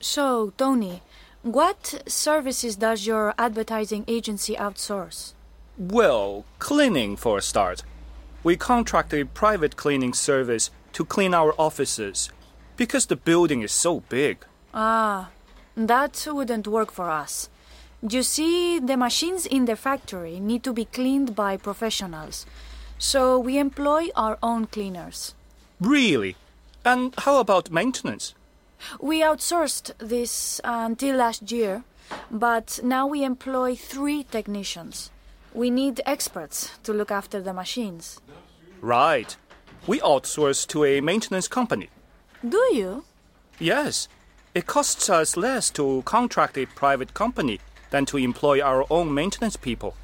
So, Tony, what services does your advertising agency outsource? Well, cleaning for a start. We contract a private cleaning service to clean our offices because the building is so big. Ah, that wouldn't work for us. You see, the machines in the factory need to be cleaned by professionals, so we employ our own cleaners. Really? And how about maintenance? We outsourced this until last year, but now we employ 3 technicians. We need experts to look after the machines. Right. We outsource to a maintenance company. Do you? Yes. It costs us less to contract a private company than to employ our own maintenance people.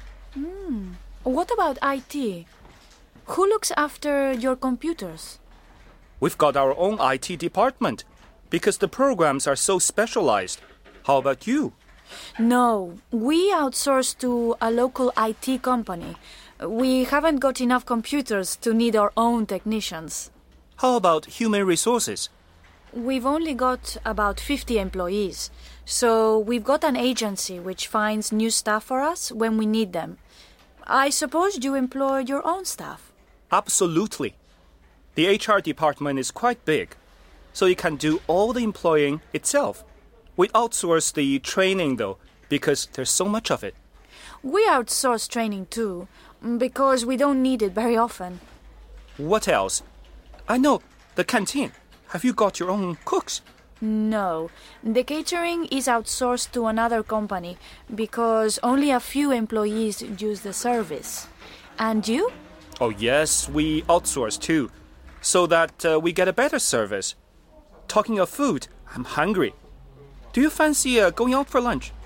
What about IT? Who looks after your computers? We've got our own IT department because the programs are so specialized. How about you? No, we outsource to a local IT company. We haven't got enough computers to need our own technicians. How about human resources? We've only got about 50 employees, so we've got an agency which finds new staff for us when we need them. I suppose you employ your own staff? Absolutely. The HR department is quite big, so it can do all the employing itself. We outsource the training, though, because there's so much of it. We outsource training too, because we don't need it very often. What else? I know, the canteen. Have you got your own cooks? No, the catering is outsourced to another company because only a few employees use the service. And you? Oh, yes, we outsource too, so that we get a better service. Talking of food, I'm hungry. Do you fancy going out for lunch?